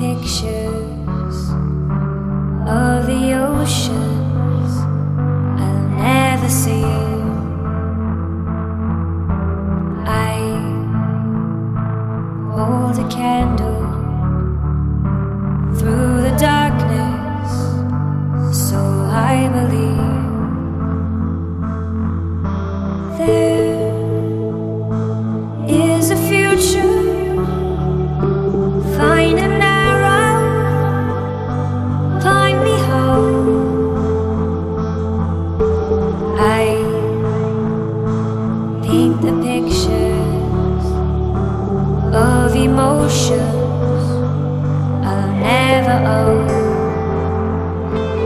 pictures of the oceans I'll never see. I hold a candle through the darkness, so I believe there